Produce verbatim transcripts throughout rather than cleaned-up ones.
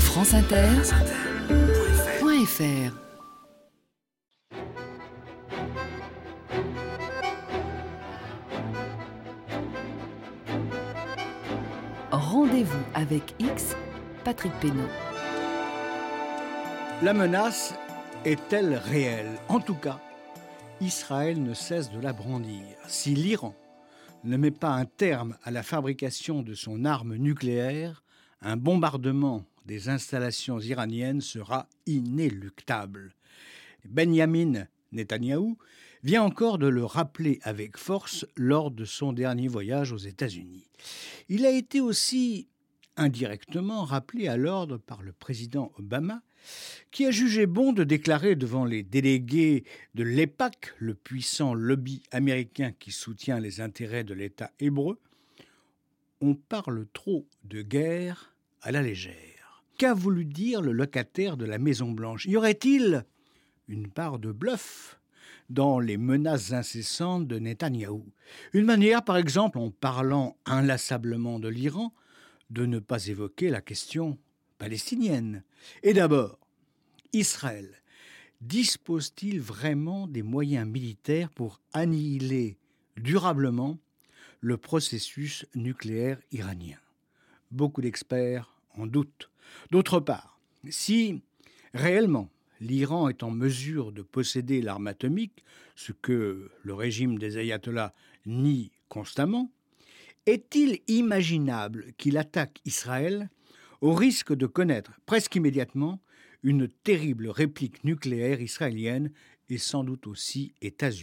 France Inter, point F R. Rendez-vous avec X, Patrick Pénaud. La menace est-elle réelle ? En tout cas, Israël ne cesse de la brandir. Si l'Iran ne met pas un terme à la fabrication de son arme nucléaire, un bombardement des installations iraniennes sera inéluctable. Benyamin Netanyahou vient encore de le rappeler avec force lors de son dernier voyage aux États-Unis. Il a été aussi indirectement rappelé à l'ordre par le président Obama, qui a jugé bon de déclarer devant les délégués de l'Aipac, le puissant lobby américain qui soutient les intérêts de l'État hébreu, « On parle trop de guerre à la légère ». Qu'a voulu dire le locataire de la Maison-Blanche ? Y aurait-il une part de bluff dans les menaces incessantes de Netanyahou ? Une manière, par exemple, en parlant inlassablement de l'Iran, de ne pas évoquer la question palestinienne. Et d'abord, Israël dispose-t-il vraiment des moyens militaires pour annihiler durablement le processus nucléaire iranien ? Beaucoup d'experts en doutent. D'autre part, si réellement l'Iran est en mesure de posséder l'arme atomique, ce que le régime des ayatollahs nie constamment, est-il imaginable qu'il attaque Israël au risque de connaître presque immédiatement une terrible réplique nucléaire israélienne et sans doute aussi états-unienne ?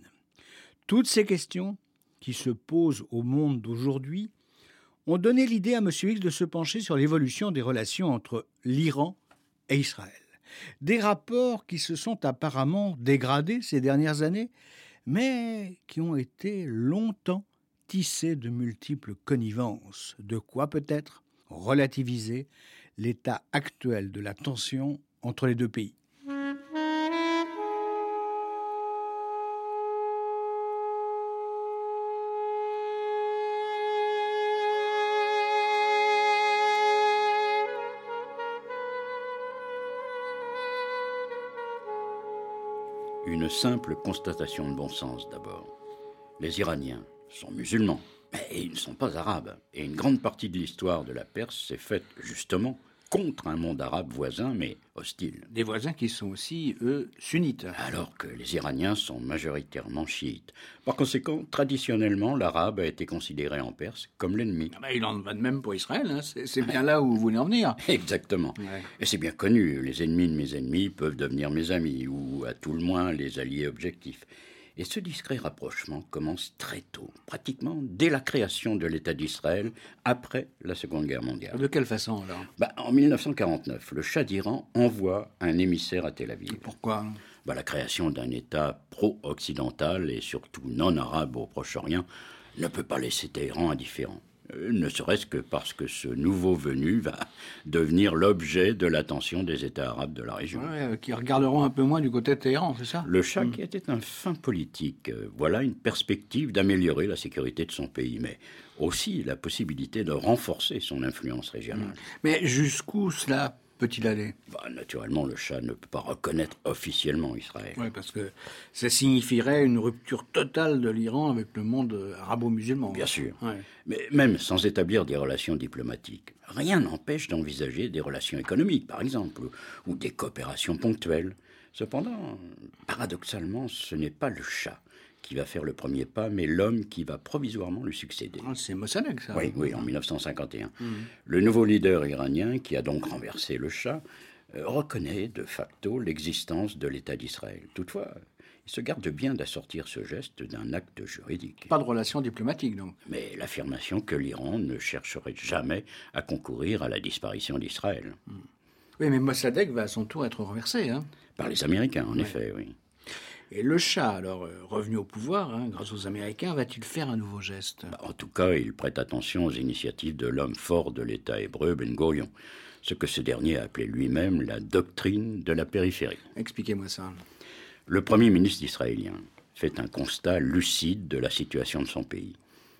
Toutes ces questions qui se posent au monde d'aujourd'hui ont donné l'idée à M. X de se pencher sur l'évolution des relations entre l'Iran et Israël. Des rapports qui se sont apparemment dégradés ces dernières années, mais qui ont été longtemps tissés de multiples connivences. De quoi peut-être relativiser l'état actuel de la tension entre les deux pays. Une simple constatation de bon sens d'abord. Les Iraniens sont musulmans, mais ils ne sont pas arabes. Et une grande partie de l'histoire de la Perse s'est faite justement contre un monde arabe voisin, mais hostile. Des voisins qui sont aussi, eux, sunnites. Alors que les Iraniens sont majoritairement chiites. Par conséquent, traditionnellement, l'arabe a été considéré en Perse comme l'ennemi. Ah bah, il en va de même pour Israël, hein. c'est, c'est bien là où vous voulez en venir. Exactement. Ouais. Et c'est bien connu, les ennemis de mes ennemis peuvent devenir mes amis, ou à tout le moins les alliés objectifs. Et ce discret rapprochement commence très tôt, pratiquement dès la création de l'État d'Israël, après la Seconde Guerre mondiale. De quelle façon, alors ? bah, En dix-neuf cent quarante-neuf, le Shah d'Iran envoie un émissaire à Tel Aviv. Pourquoi ? bah, La création d'un État pro-occidental et surtout non-arabe au Proche-Orient ne peut pas laisser Téhéran indifférent. Ne serait-ce que parce que ce nouveau venu va devenir l'objet de l'attention des États arabes de la région. Ouais, qui regarderont un peu moins du côté de Téhéran, c'est ça ? Le Shah, mmh. qui était un fin politique, voilà une perspective d'améliorer la sécurité de son pays, mais aussi la possibilité de renforcer son influence régionale. Mmh. Mais jusqu'où cela peut-il aller ? bah, Naturellement, le Shah ne peut pas reconnaître officiellement Israël. Oui, parce que ça signifierait une rupture totale de l'Iran avec le monde arabo-musulman. Bien sûr. Ouais. Mais même sans établir des relations diplomatiques, rien n'empêche d'envisager des relations économiques, par exemple, ou des coopérations ponctuelles. Cependant, paradoxalement, ce n'est pas le Shah qui va faire le premier pas, mais l'homme qui va provisoirement lui succéder. Ah, c'est Mossadegh, ça. Oui, oui, en dix-neuf cent cinquante et un. Mmh. Le nouveau leader iranien, qui a donc renversé le Shah, euh, reconnaît de facto l'existence de l'État d'Israël. Toutefois, il se garde bien d'assortir ce geste d'un acte juridique. Pas de relations diplomatiques, donc. Mais l'affirmation que l'Iran ne chercherait jamais à concourir à la disparition d'Israël. Mmh. Oui, mais Mossadegh va à son tour être renversé, hein. Par les Américains, en ouais. effet, oui. Et le Shah, alors, euh, revenu au pouvoir, hein, grâce aux Américains, va-t-il faire un nouveau geste ? bah, En tout cas, il prête attention aux initiatives de l'homme fort de l'État hébreu, Ben-Gurion, ce que ce dernier a appelé lui-même la doctrine de la périphérie. Expliquez-moi ça. Le Premier ministre israélien fait un constat lucide de la situation de son pays.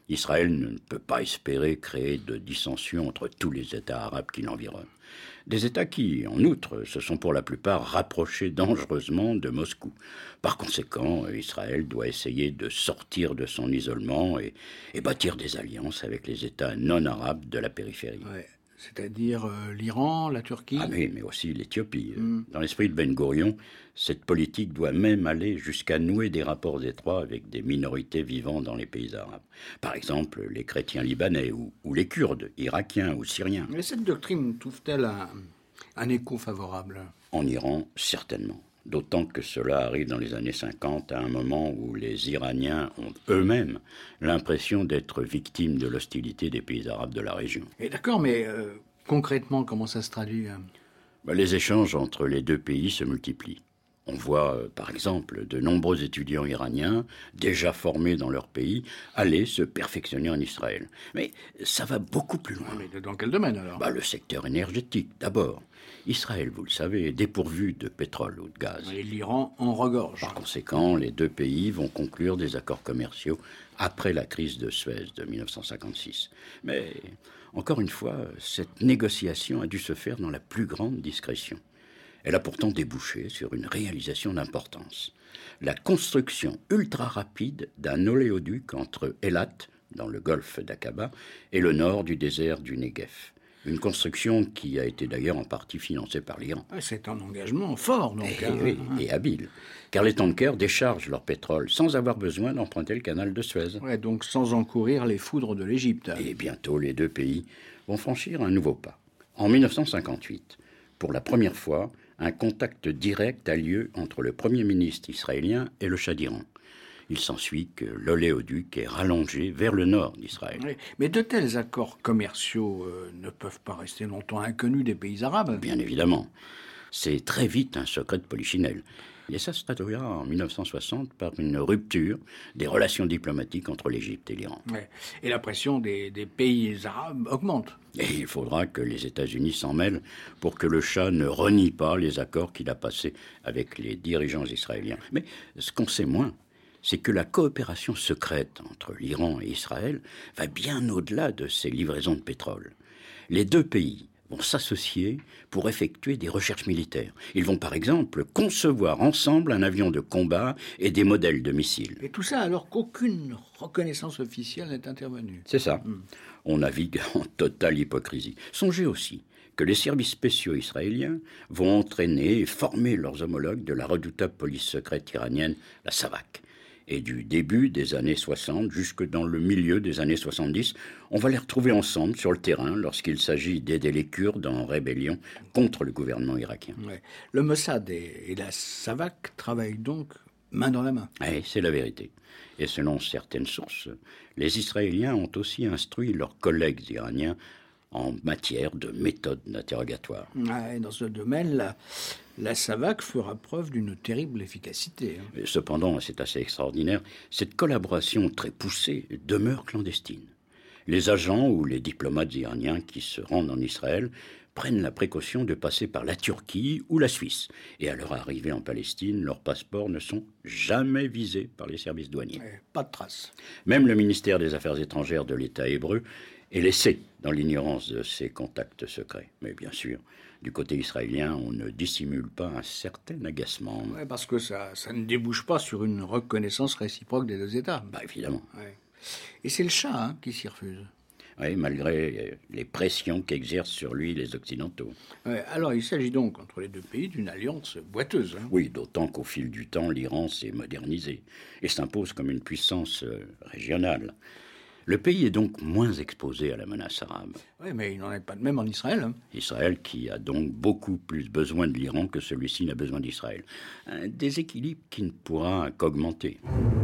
Israël ne peut pas espérer créer de dissensions entre tous les États arabes qui l'environnent. Des États qui, en outre, se sont pour la plupart rapprochés dangereusement de Moscou. Par conséquent, Israël doit essayer de sortir de son isolement et, et bâtir des alliances avec les États non arabes de la périphérie. Ouais. C'est-à-dire euh, l'Iran, la Turquie. Ah oui, mais aussi l'Éthiopie. Mm. Dans l'esprit de Ben Gourion, cette politique doit même aller jusqu'à nouer des rapports étroits avec des minorités vivant dans les pays arabes. Par exemple, les chrétiens libanais ou, ou les Kurdes, irakiens ou syriens. Mais cette doctrine trouve-t-elle un, un écho favorable ? En Iran, certainement. D'autant que cela arrive dans les années cinquante, à un moment où les Iraniens ont eux-mêmes l'impression d'être victimes de l'hostilité des pays arabes de la région. Et d'accord, mais euh, concrètement, comment ça se traduit ? Ben, les échanges entre les deux pays se multiplient. On voit, euh, par exemple, de nombreux étudiants iraniens, déjà formés dans leur pays, aller se perfectionner en Israël. Mais ça va beaucoup plus loin. Mais dans quel domaine, alors ? Ben, le secteur énergétique, d'abord. Israël, vous le savez, est dépourvu de pétrole ou de gaz. Et l'Iran en regorge. Par conséquent, les deux pays vont conclure des accords commerciaux après la crise de Suez de mille neuf cent cinquante-six. Mais, encore une fois, cette négociation a dû se faire dans la plus grande discrétion. Elle a pourtant débouché sur une réalisation d'importance. La construction ultra rapide d'un oléoduc entre Eilat, dans le golfe d'Aqaba, et le nord du désert du Negev. Une construction qui a été d'ailleurs en partie financée par l'Iran. C'est un engagement fort, donc. Et, hein. oui, et habile. Car les tankers déchargent leur pétrole sans avoir besoin d'emprunter le canal de Suez. Ouais, donc sans encourir les foudres de l'Égypte. Et bientôt, les deux pays vont franchir un nouveau pas. En mille neuf cent cinquante-huit, pour la première fois, un contact direct a lieu entre le Premier ministre israélien et le Shah d'Iran. Il s'ensuit que l'oléoduc est rallongé vers le nord d'Israël. Oui, mais de tels accords commerciaux euh, ne peuvent pas rester longtemps inconnus des pays arabes. Bien évidemment. C'est très vite un secret de polichinelle. Et ça se traduira en mille neuf cent soixante par une rupture des relations diplomatiques entre l'Égypte et l'Iran. Ouais. Et la pression des, des pays arabes augmente. Et il faudra que les États-Unis s'en mêlent pour que le Shah ne renie pas les accords qu'il a passés avec les dirigeants israéliens. Mais ce qu'on sait moins, c'est que la coopération secrète entre l'Iran et Israël va bien au-delà de ces livraisons de pétrole. Les deux pays vont s'associer pour effectuer des recherches militaires. Ils vont par exemple concevoir ensemble un avion de combat et des modèles de missiles. Et tout ça alors qu'aucune reconnaissance officielle n'est intervenue. C'est ça. Mmh. On navigue en totale hypocrisie. Songez aussi que les services spéciaux israéliens vont entraîner et former leurs homologues de la redoutable police secrète iranienne, la Savak. Et du début des années soixante jusque dans le milieu des années soixante-dix, on va les retrouver ensemble sur le terrain lorsqu'il s'agit d'aider les Kurdes en rébellion contre le gouvernement irakien. Ouais. Le Mossad et, et la Savak travaillent donc main dans la main. Oui, c'est la vérité. Et selon certaines sources, les Israéliens ont aussi instruit leurs collègues iraniens en matière de méthode d'interrogatoire. Ouais, dans ce domaine, la, la Savak fera preuve d'une terrible efficacité. Hein. Cependant, c'est assez extraordinaire, cette collaboration très poussée demeure clandestine. Les agents ou les diplomates iraniens qui se rendent en Israël prennent la précaution de passer par la Turquie ou la Suisse. Et à leur arrivée en Palestine, leurs passeports ne sont jamais visés par les services douaniers. Ouais, pas de traces. Même le ministère des Affaires étrangères de l'État hébreu est laissé dans l'ignorance de ces contacts secrets. Mais bien sûr, du côté israélien, on ne dissimule pas un certain agacement. Ouais, parce que ça, ça ne débouche pas sur une reconnaissance réciproque des deux États. Bah évidemment. Ouais. Et c'est le Shah hein, qui s'y refuse. Oui, malgré les pressions qu'exercent sur lui les Occidentaux. Ouais, alors il s'agit donc entre les deux pays d'une alliance boiteuse. Hein. Oui, d'autant qu'au fil du temps, l'Iran s'est modernisé et s'impose comme une puissance euh, régionale. Le pays est donc moins exposé à la menace arabe. Oui, mais il n'en est pas de même en Israël. Hein. Israël qui a donc beaucoup plus besoin de l'Iran que celui-ci n'a besoin d'Israël. Un déséquilibre qui ne pourra qu'augmenter.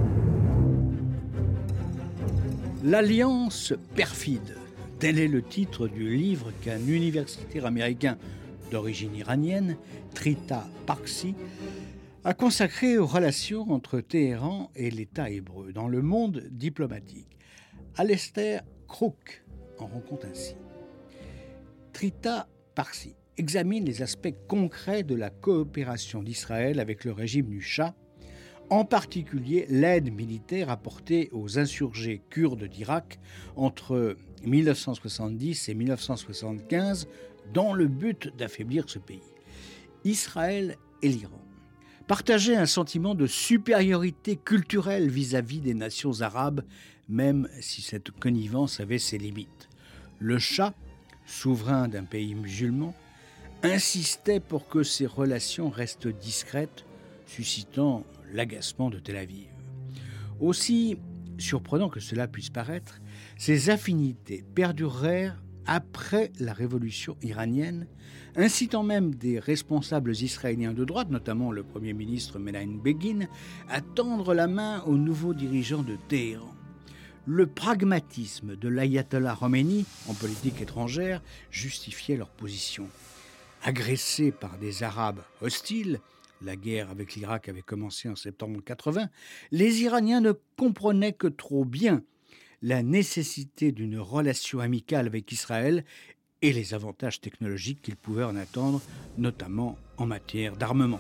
L'Alliance perfide, tel est le titre du livre qu'un universitaire américain d'origine iranienne, Trita Parsi, a consacré aux relations entre Téhéran et l'État hébreu dans le monde diplomatique. Alistair Crook en rend compte ainsi. Trita Parsi examine les aspects concrets de la coopération d'Israël avec le régime du Shah en particulier l'aide militaire apportée aux insurgés kurdes d'Irak entre mille neuf cent soixante-dix et mille neuf cent soixante-quinze dans le but d'affaiblir ce pays. Israël et l'Iran partageaient un sentiment de supériorité culturelle vis-à-vis des nations arabes, même si cette connivence avait ses limites. Le Shah, souverain d'un pays musulman, insistait pour que ces relations restent discrètes, suscitant l'agacement de Tel Aviv. Aussi surprenant que cela puisse paraître, ces affinités perdurèrent après la révolution iranienne, incitant même des responsables israéliens de droite, notamment le Premier ministre Menahem Begin, à tendre la main aux nouveaux dirigeants de Téhéran. Le pragmatisme de l'ayatollah Khomeini en politique étrangère justifiait leur position. Agressés par des Arabes hostiles, la guerre avec l'Irak avait commencé en septembre quatre-vingts, les Iraniens ne comprenaient que trop bien la nécessité d'une relation amicale avec Israël et les avantages technologiques qu'ils pouvaient en attendre, notamment en matière d'armement.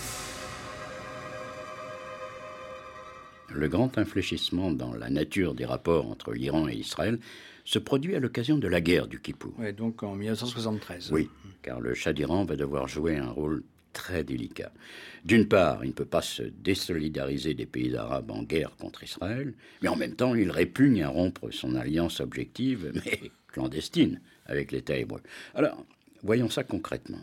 Le grand infléchissement dans la nature des rapports entre l'Iran et Israël se produit à l'occasion de la guerre du Kippour. Ouais, donc en mille neuf cent soixante-treize. Oui, car le Shah d'Iran va devoir jouer un rôle très délicat. D'une part, il ne peut pas se désolidariser des pays arabes en guerre contre Israël, mais en même temps, il répugne à rompre son alliance objective, mais clandestine, avec l'État hébreu. Alors, voyons ça concrètement.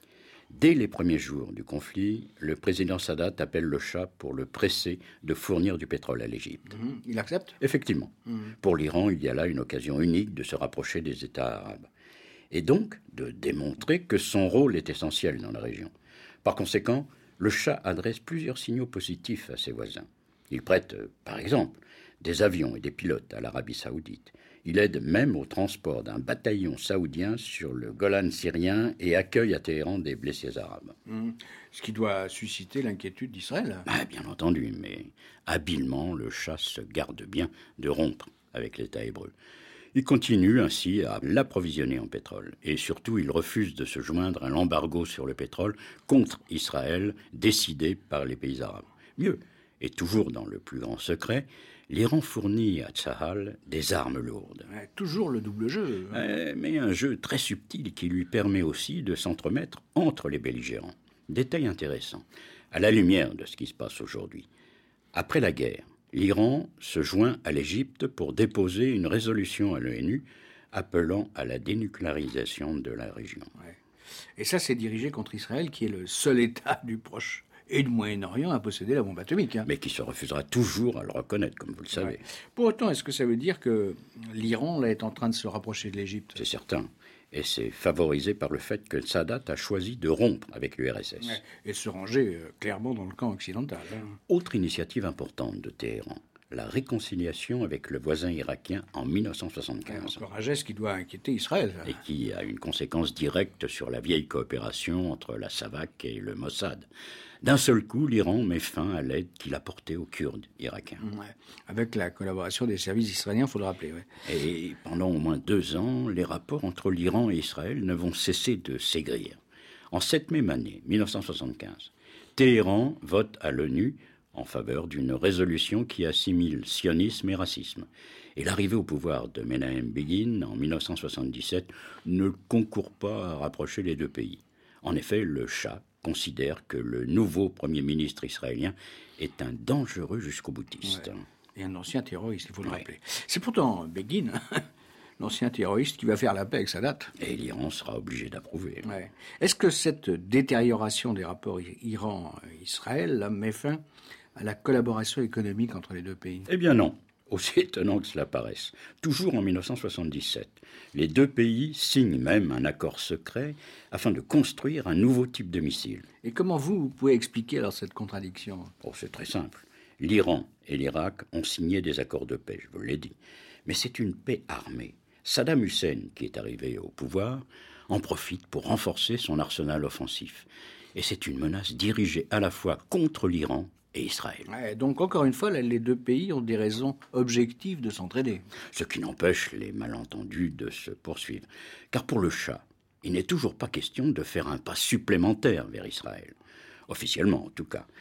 Dès les premiers jours du conflit, le président Sadat appelle le Shah pour le presser de fournir du pétrole à l'Égypte. Mmh, il accepte ? Effectivement. Mmh. Pour l'Iran, il y a là une occasion unique de se rapprocher des États arabes. Et donc de démontrer que son rôle est essentiel dans la région. Par conséquent, le Shah adresse plusieurs signaux positifs à ses voisins. Il prête, par exemple, des avions et des pilotes à l'Arabie saoudite. Il aide même au transport d'un bataillon saoudien sur le Golan syrien et accueille à Téhéran des blessés arabes. Mmh. Ce qui doit susciter l'inquiétude d'Israël. Ah, bien entendu, mais habilement, le Shah se garde bien de rompre avec l'État hébreu. Il continue ainsi à l'approvisionner en pétrole. Et surtout, il refuse de se joindre à l'embargo sur le pétrole contre Israël décidé par les pays arabes. Mieux, et toujours dans le plus grand secret, l'Iran fournit à Tsahal des armes lourdes. Ouais, toujours le double jeu. Euh, mais un jeu très subtil qui lui permet aussi de s'entremettre entre les belligérants. Détail intéressant, à la lumière de ce qui se passe aujourd'hui. Après la guerre, l'Iran se joint à l'Égypte pour déposer une résolution à l'ONU appelant à la dénucléarisation de la région. Ouais. Et ça, c'est dirigé contre Israël, qui est le seul État du Proche et du Moyen-Orient à posséder la bombe atomique. Hein. Mais qui se refusera toujours à le reconnaître, comme vous le savez. Ouais. Pour autant, est-ce que ça veut dire que l'Iran là, est en train de se rapprocher de l'Égypte ? C'est certain. Et c'est favorisé par le fait que Sadat a choisi de rompre avec l'U R S S. Ouais. Et se ranger euh, clairement dans le camp occidental. Hein. Autre initiative importante de Téhéran, la réconciliation avec le voisin irakien en mille neuf cent soixante-quinze. Encore un geste qui doit inquiéter Israël. Et qui a une conséquence directe sur la vieille coopération entre la SAVAK et le Mossad. D'un seul coup, l'Iran met fin à l'aide qu'il apportait aux Kurdes irakiens. Ouais. Avec la collaboration des services israéliens, il faut le rappeler. Ouais. Et pendant au moins deux ans, les rapports entre l'Iran et Israël ne vont cesser de s'aigrir. En cette même année, mille neuf cent soixante-quinze, Téhéran vote à l'ONU en faveur d'une résolution qui assimile sionisme et racisme. Et l'arrivée au pouvoir de Menahem Begin en mille neuf cent soixante-dix-sept ne concourt pas à rapprocher les deux pays. En effet, le Shah considère que le nouveau Premier ministre israélien est un dangereux jusqu'au boutiste. Ouais. Et un ancien terroriste, il faut le ouais. rappeler. C'est pourtant Begin, l'ancien terroriste, qui va faire la paix avec Sadat. Et l'Iran sera obligé d'approuver. Ouais. Est-ce que cette détérioration des rapports Iran-Israël met fin à la collaboration économique entre les deux pays ? Eh bien non. Aussi étonnant que cela paraisse. Toujours en mille neuf cent soixante-dix-sept, les deux pays signent même un accord secret afin de construire un nouveau type de missile. Et comment vous, vous pouvez expliquer alors cette contradiction ? Oh, c'est très simple. L'Iran et l'Irak ont signé des accords de paix, je vous l'ai dit. Mais c'est une paix armée. Saddam Hussein, qui est arrivé au pouvoir, en profite pour renforcer son arsenal offensif. Et c'est une menace dirigée à la fois contre l'Iran et Israël. Ouais, donc, encore une fois, les deux pays ont des raisons objectives de s'entraider. Ce qui n'empêche les malentendus de se poursuivre. Car pour le Shah, il n'est toujours pas question de faire un pas supplémentaire vers Israël. Officiellement, en tout cas.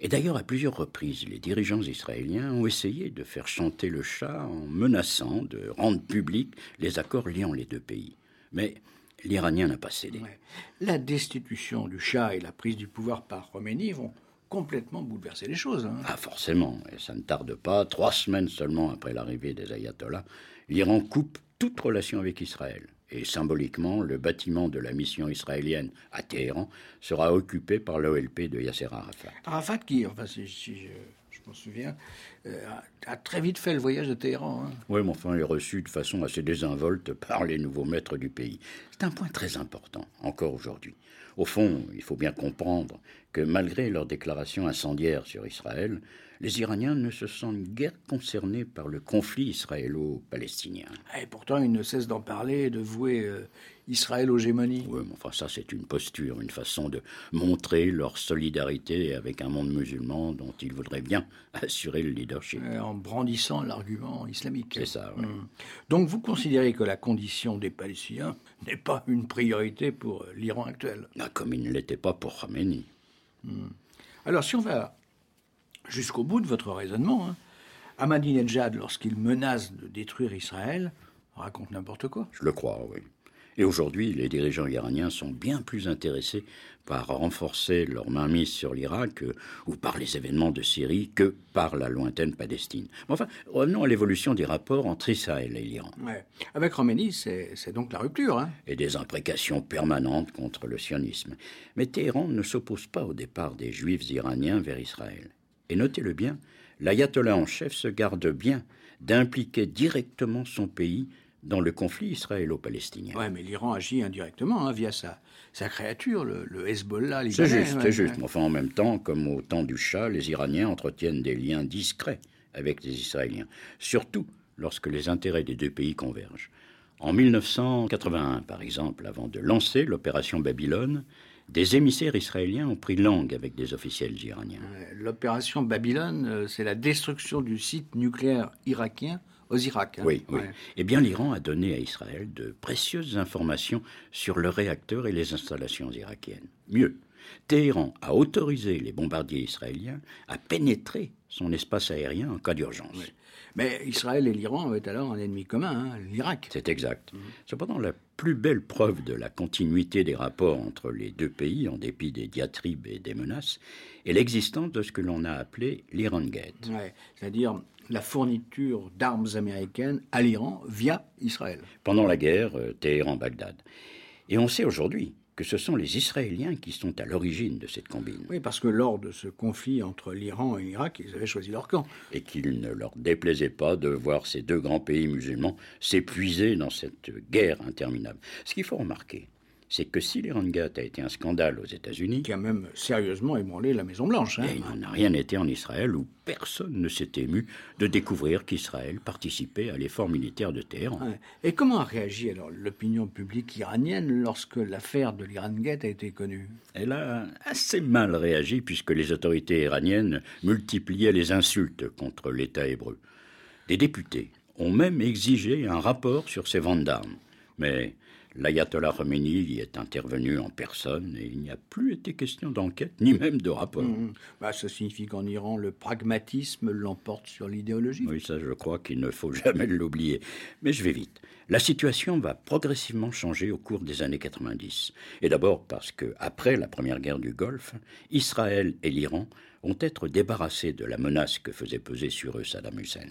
Et d'ailleurs, à plusieurs reprises, les dirigeants israéliens ont essayé de faire chanter le Shah en menaçant de rendre publics les accords liant les deux pays. Mais l'Iranien n'a pas cédé. Ouais. La destitution du Shah et la prise du pouvoir par Khomeini vont complètement bouleverser les choses. Hein. Ah, forcément, et ça ne tarde pas. Trois semaines seulement après l'arrivée des ayatollahs, l'Iran coupe toute relation avec Israël. Et symboliquement, le bâtiment de la mission israélienne à Téhéran sera occupé par l'O L P de Yasser Arafat. Arafat qui, enfin si, si je, je m'en souviens, euh, a, a très vite fait le voyage de Téhéran. Hein. Oui, mais enfin, il est reçu de façon assez désinvolte par les nouveaux maîtres du pays. C'est un point très important, encore aujourd'hui. Au fond, il faut bien comprendre que malgré leurs déclarations incendiaires sur Israël, les Iraniens ne se sentent guère concernés par le conflit israélo-palestinien. Et pourtant, ils ne cessent d'en parler et de vouer euh, Israël aux gémonies. Oui, mais enfin, ça, c'est une posture, une façon de montrer leur solidarité avec un monde musulman dont ils voudraient bien assurer le leadership. Euh, en brandissant l'argument islamique. C'est ça, oui. Hum. Donc, vous considérez que la condition des Palestiniens n'est pas une priorité pour l'Iran actuel? Ah, comme il ne l'était pas pour Khamenei. Hum. Alors, si on va jusqu'au bout de votre raisonnement, hein, Ahmadinejad, lorsqu'il menace de détruire Israël, raconte n'importe quoi. Je le crois, oui. Et aujourd'hui, les dirigeants iraniens sont bien plus intéressés par renforcer leur mainmise sur l'Irak euh, ou par les événements de Syrie que par la lointaine Palestine. Mais enfin, revenons à l'évolution des rapports entre Israël et l'Iran. Ouais. Avec Khomeini, c'est, c'est donc la rupture. Hein. Et des imprécations permanentes contre le sionisme. Mais Téhéran ne s'oppose pas au départ des Juifs iraniens vers Israël. Et notez-le bien, l'ayatollah en chef se garde bien d'impliquer directement son pays dans le conflit israélo-palestinien. Oui, mais l'Iran agit indirectement hein, via sa, sa créature, le, le Hezbollah libanais. C'est juste, ouais, c'est juste. Ouais. Mais enfin, en même temps, comme au temps du Shah, les Iraniens entretiennent des liens discrets avec les Israéliens, surtout lorsque les intérêts des deux pays convergent. En mille neuf cent quatre-vingt-un, par exemple, avant de lancer l'opération Babylone, des émissaires israéliens ont pris langue avec des officiels iraniens. L'opération Babylone, c'est la destruction du site nucléaire irakien aux Irak. Hein. Oui, oui. Ouais. Eh bien, l'Iran a donné à Israël de précieuses informations sur le réacteur et les installations irakiennes. Mieux, Téhéran a autorisé les bombardiers israéliens à pénétrer son espace aérien en cas d'urgence. Oui. Mais Israël et l'Iran avaient alors un ennemi commun, hein, l'Irak. C'est exact. Mmh. Cependant, la plus belle preuve de la continuité des rapports entre les deux pays, en dépit des diatribes et des menaces, est l'existence de ce que l'on a appelé l'Iran Gate. Ouais, c'est-à-dire la fourniture d'armes américaines à l'Iran via Israël. Pendant la guerre, euh, Téhéran-Bagdad. Et on sait aujourd'hui que ce sont les Israéliens qui sont à l'origine de cette combine. Oui, parce que lors de ce conflit entre l'Iran et l'Irak, ils avaient choisi leur camp. Et qu'il ne leur déplaisait pas de voir ces deux grands pays musulmans s'épuiser dans cette guerre interminable. Ce qu'il faut remarquer, c'est que si l'Iran Gate a été un scandale aux États-Unis, qui a même sérieusement ébranlé la Maison-Blanche. Hein. Il n'en a rien été en Israël, où personne ne s'est ému de découvrir qu'Israël participait à l'effort militaire de Téhéran. Ouais. Et comment a réagi alors l'opinion publique iranienne lorsque l'affaire de l'Iran Gate a été connue? Elle a assez mal réagi, puisque les autorités iraniennes multipliaient les insultes contre l'État hébreu. Des députés ont même exigé un rapport sur ces ventes d'armes. Mais l'ayatollah Khomeini y est intervenu en personne et il n'y a plus été question d'enquête, ni même de rapport. Mmh. Bah, ça signifie qu'en Iran, le pragmatisme l'emporte sur l'idéologie. Oui, ça, je crois qu'il ne faut jamais l'oublier. Mais je vais vite. La situation va progressivement changer au cours des années quatre-vingt-dix. Et d'abord parce que, après la première guerre du Golfe, Israël et l'Iran vont être débarrassés de la menace que faisait peser sur eux Saddam Hussein.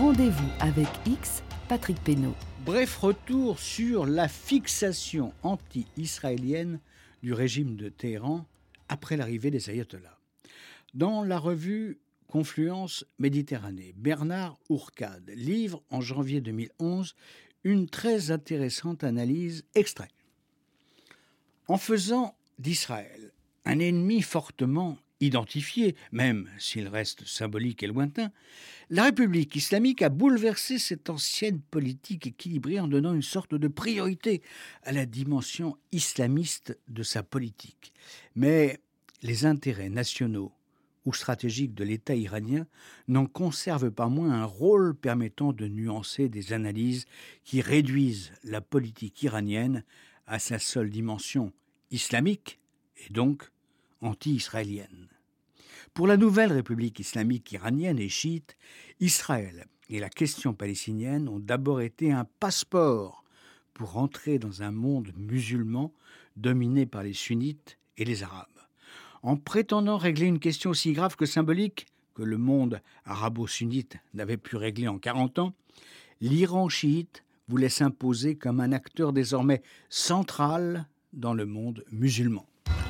Rendez-vous avec X, Patrick Pénaud. Bref retour sur la fixation anti-israélienne du régime de Téhéran après l'arrivée des ayatollahs. Dans la revue Confluence Méditerranée, Bernard Ourcade livre en janvier deux mille onze une très intéressante analyse extrait. En faisant d'Israël un ennemi fortement identifié, même s'il reste symbolique et lointain, la République islamique a bouleversé cette ancienne politique équilibrée en donnant une sorte de priorité à la dimension islamiste de sa politique. Mais les intérêts nationaux ou stratégiques de l'État iranien n'en conservent pas moins un rôle permettant de nuancer des analyses qui réduisent la politique iranienne à sa seule dimension islamique et donc anti-israélienne. Pour la nouvelle République islamique iranienne et chiite, Israël et la question palestinienne ont d'abord été un passeport pour entrer dans un monde musulman dominé par les sunnites et les arabes. En prétendant régler une question aussi grave que symbolique, que le monde arabo-sunnite n'avait pu régler en quarante ans, l'Iran chiite voulait s'imposer comme un acteur désormais central dans le monde musulman.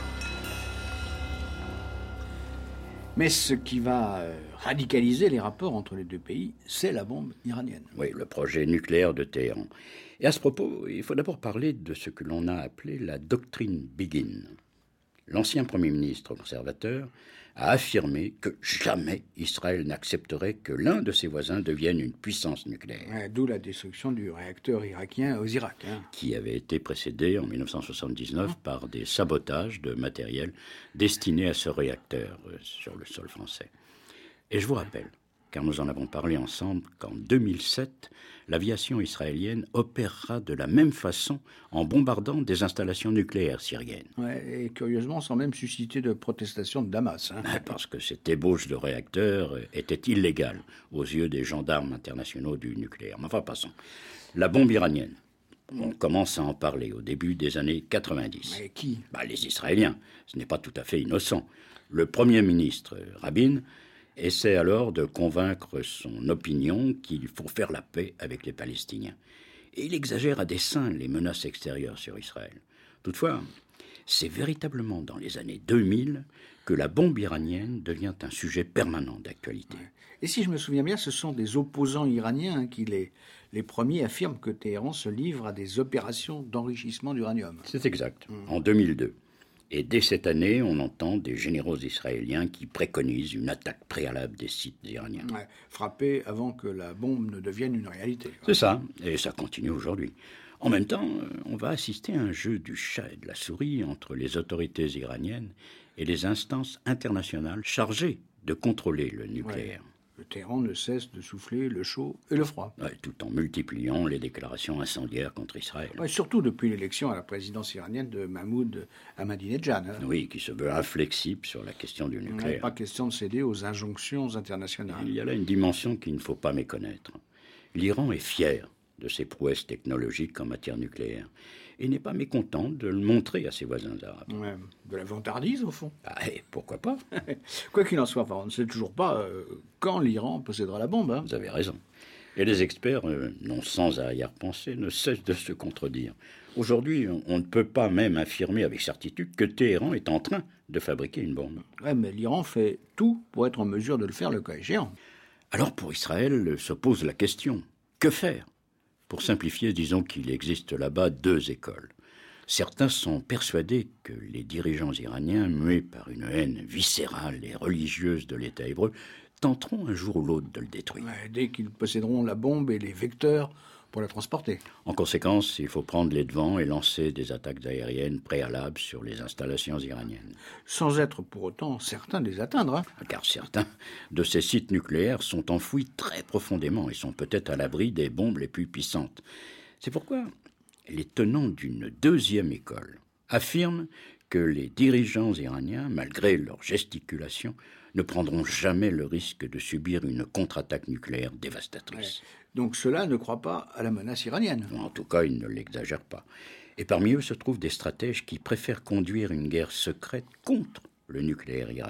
Mais ce qui va radicaliser les rapports entre les deux pays, c'est la bombe iranienne. Oui, le projet nucléaire de Téhéran. Et à ce propos, il faut d'abord parler de ce que l'on a appelé la doctrine Begin. L'ancien Premier ministre conservateur a affirmé que jamais Israël n'accepterait que l'un de ses voisins devienne une puissance nucléaire. Ouais, d'où la destruction du réacteur irakien aux Irak. Hein. Qui avait été précédé en dix-neuf cent soixante-dix-neuf par des sabotages de matériel destiné à ce réacteur euh, sur le sol français. Et je vous rappelle, car nous en avons parlé ensemble, qu'en deux mille sept, l'aviation israélienne opérera de la même façon en bombardant des installations nucléaires syriennes. Ouais, et curieusement, sans même susciter de protestation de Damas. Hein. Parce que cette ébauche de réacteurs était illégale aux yeux des gendarmes internationaux du nucléaire. Mais enfin, passons. La bombe iranienne. On commence à en parler au début des années quatre-vingt-dix. Mais qui ? Bah, les Israéliens. Ce n'est pas tout à fait innocent. Le Premier ministre, Rabin, essaie alors de convaincre son opinion qu'il faut faire la paix avec les Palestiniens. Et il exagère à dessein les menaces extérieures sur Israël. Toutefois, c'est véritablement dans les années deux mille que la bombe iranienne devient un sujet permanent d'actualité. Ouais. Et si je me souviens bien, ce sont des opposants iraniens hein, qui, les, les premiers, affirment que Téhéran se livre à des opérations d'enrichissement d'uranium. C'est exact, mmh. en deux mille deux. Et dès cette année, on entend des généraux israéliens qui préconisent une attaque préalable des sites iraniens. Ouais, frapper avant que la bombe ne devienne une réalité. C'est ça, et ça continue aujourd'hui. En même temps, on va assister à un jeu du chat et de la souris entre les autorités iraniennes et les instances internationales chargées de contrôler le nucléaire. Ouais. Le Téhéran ne cesse de souffler le chaud et le froid. Ouais, tout en multipliant les déclarations incendiaires contre Israël. Ouais, surtout depuis l'élection à la présidence iranienne de Mahmoud Ahmadinejad. Hein. Oui, qui se veut inflexible sur la question du nucléaire. Il n'est pas question de céder aux injonctions internationales. Il y a là une dimension qu'il ne faut pas méconnaître. L'Iran est fier de ses prouesses technologiques en matière nucléaire et n'est pas mécontent de le montrer à ses voisins arabes. Ouais, de la vantardise, au fond. Ah, et pourquoi pas. Quoi qu'il en soit, on ne sait toujours pas euh, quand l'Iran possédera la bombe. Hein. Vous avez raison. Et les experts, euh, non sans arrière-pensée, ne cessent de se contredire. Aujourd'hui, on, on ne peut pas même affirmer avec certitude que Téhéran est en train de fabriquer une bombe. Ouais, mais l'Iran fait tout pour être en mesure de le faire le cas échéant. Alors pour Israël se pose la question, que faire ? Pour simplifier, disons qu'il existe là-bas deux écoles. Certains sont persuadés que les dirigeants iraniens, mués par une haine viscérale et religieuse de l'État hébreu, tenteront un jour ou l'autre de le détruire. Ouais, dès qu'ils posséderont la bombe et les vecteurs pour la transporter. En conséquence, il faut prendre les devants et lancer des attaques aériennes préalables sur les installations iraniennes. Sans être pour autant certains de les atteindre. Hein. Car certains de ces sites nucléaires sont enfouis très profondément et sont peut-être à l'abri des bombes les plus puissantes. C'est pourquoi les tenants d'une deuxième école affirment que les dirigeants iraniens, malgré leur gesticulation, ne prendront jamais le risque de subir une contre-attaque nucléaire dévastatrice. Ouais. Donc ceux-là ne croient pas à la menace iranienne. En tout cas, ils ne l'exagèrent pas. Et parmi eux se trouvent des stratèges qui préfèrent conduire une guerre secrète contre le nucléaire iranien.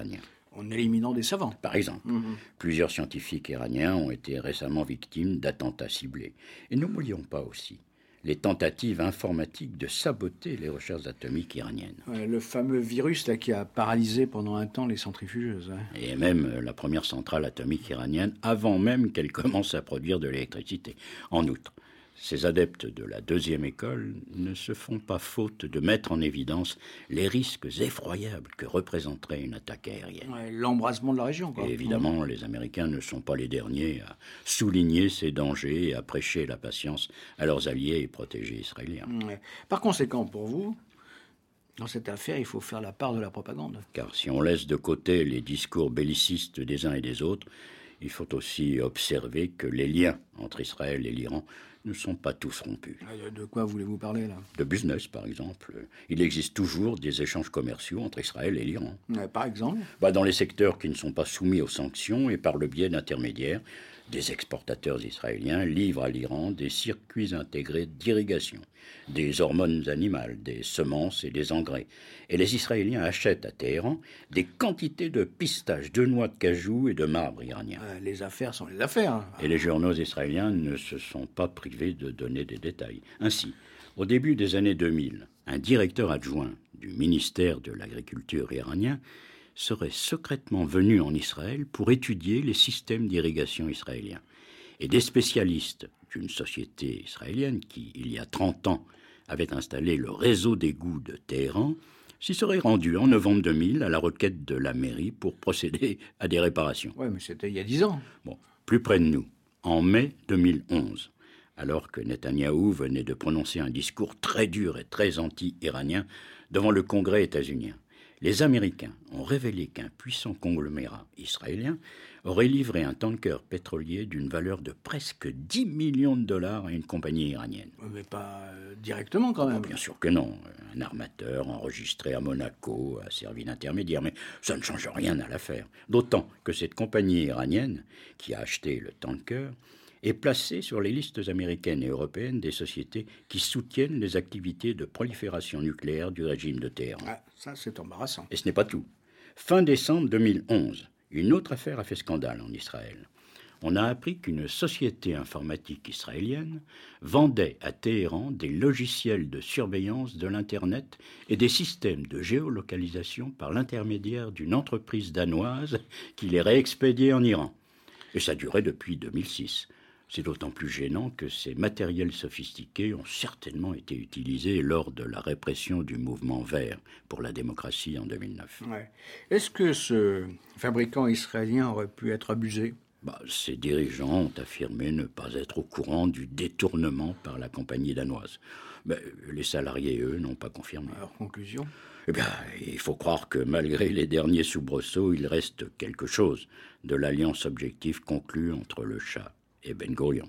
En éliminant des savants. Par exemple, mmh. plusieurs scientifiques iraniens ont été récemment victimes d'attentats ciblés. Et n'oublions pas aussi les tentatives informatiques de saboter les recherches atomiques iraniennes. Ouais, le fameux virus là, qui a paralysé pendant un temps les centrifugeuses. Hein. Et même euh, la première centrale atomique iranienne, avant même qu'elle commence à produire de l'électricité. En outre, ces adeptes de la deuxième école ne se font pas faute de mettre en évidence les risques effroyables que représenterait une attaque aérienne. Ouais, l'embrasement de la région, quoi. Et évidemment, mmh. les Américains ne sont pas les derniers à souligner ces dangers et à prêcher la patience à leurs alliés et protégés israéliens. Ouais. Par conséquent, pour vous, dans cette affaire, il faut faire la part de la propagande. Car si on laisse de côté les discours bellicistes des uns et des autres, il faut aussi observer que les liens entre Israël et l'Iran ne sont pas tous rompus. De quoi voulez-vous parler, là ? De business, par exemple. Il existe toujours des échanges commerciaux entre Israël et l'Iran. Ouais, par exemple ? Bah, dans les secteurs qui ne sont pas soumis aux sanctions et par le biais d'intermédiaires, des exportateurs israéliens livrent à l'Iran des circuits intégrés d'irrigation, des hormones animales, des semences et des engrais. Et les Israéliens achètent à Téhéran des quantités de pistaches, de noix de cajou et de marbre iranien. Euh, les affaires sont les affaires. Hein. Et les journaux israéliens ne se sont pas privés de donner des détails. Ainsi, au début des années deux mille, un directeur adjoint du ministère de l'Agriculture iranien serait secrètement venu en Israël pour étudier les systèmes d'irrigation israéliens. Et des spécialistes d'une société israélienne qui, il y a trente ans, avait installé le réseau d'égouts de Téhéran, s'y seraient rendus en novembre deux mille à la requête de la mairie pour procéder à des réparations. Oui, mais c'était il y a dix ans. Bon, plus près de nous, en mai deux mille onze, alors que Netanyahou venait de prononcer un discours très dur et très anti-iranien devant le Congrès états-unien. Les Américains ont révélé qu'un puissant conglomérat israélien aurait livré un tanker pétrolier d'une valeur de presque dix millions de dollars à une compagnie iranienne. Mais pas euh, directement quand même. Oh, bien sûr que non. Un armateur enregistré à Monaco a servi d'intermédiaire, mais ça ne change rien à l'affaire. D'autant que cette compagnie iranienne, qui a acheté le tanker, est placée sur les listes américaines et européennes des sociétés qui soutiennent les activités de prolifération nucléaire du régime de Téhéran. Ah, ça, c'est embarrassant. Et ce n'est pas tout. Fin décembre deux mille onze, une autre affaire a fait scandale en Israël. On a appris qu'une société informatique israélienne vendait à Téhéran des logiciels de surveillance de l'Internet et des systèmes de géolocalisation par l'intermédiaire d'une entreprise danoise qui les réexpédiait en Iran. Et ça durait depuis deux mille six. C'est d'autant plus gênant que ces matériels sophistiqués ont certainement été utilisés lors de la répression du mouvement vert pour la démocratie en deux mille neuf. Ouais. Est-ce que ce fabricant israélien aurait pu être abusé ? Bah, ses dirigeants ont affirmé ne pas être au courant du détournement par la compagnie danoise. Mais les salariés, eux, n'ont pas confirmé. Alors, conclusion ? Eh bien, il faut croire que malgré les derniers soubresauts, il reste quelque chose de l'alliance objective conclue entre le Shah et Ben Gurion.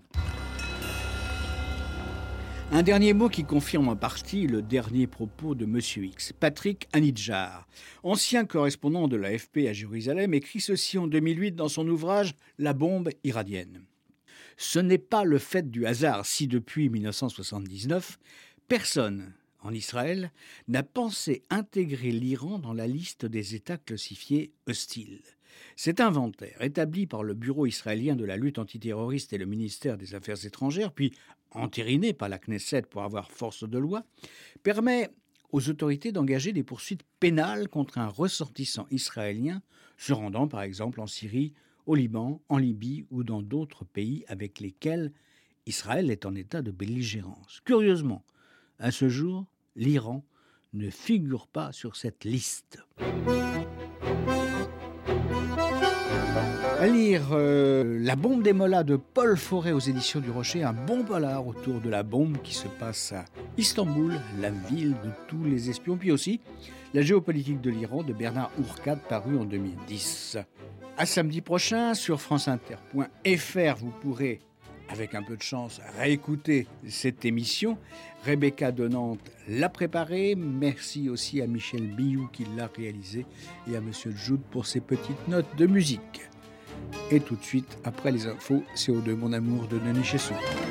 Un dernier mot qui confirme en partie le dernier propos de M. X. Patrick Anidjar, ancien correspondant de l'A F P à Jérusalem, écrit ceci en deux mille huit dans son ouvrage « La bombe iranienne ». Ce n'est pas le fait du hasard si depuis dix-neuf cent soixante-dix-neuf, personne en Israël n'a pensé intégrer l'Iran dans la liste des États classifiés hostiles. Cet inventaire, établi par le Bureau israélien de la lutte antiterroriste et le ministère des Affaires étrangères, puis entériné par la Knesset pour avoir force de loi, permet aux autorités d'engager des poursuites pénales contre un ressortissant israélien se rendant par exemple en Syrie, au Liban, en Libye ou dans d'autres pays avec lesquels Israël est en état de belligérance. Curieusement, à ce jour, l'Iran ne figure pas sur cette liste. À lire euh, La bombe des mollahs de Paul Fauré aux éditions du Rocher, un bon polar autour de la bombe qui se passe à Istanbul, la ville de tous les espions, puis aussi La géopolitique de l'Iran de Bernard Ourcade, paru en deux mille dix. À samedi prochain, sur franceinter point f r, vous pourrez, avec un peu de chance, réécouter cette émission. Rebecca de Nantes l'a préparée. Merci aussi à Michel Biou qui l'a réalisée et à Monsieur Joud pour ses petites notes de musique. Et tout de suite, après les infos, C O deux, mon amour de Denis Chessou.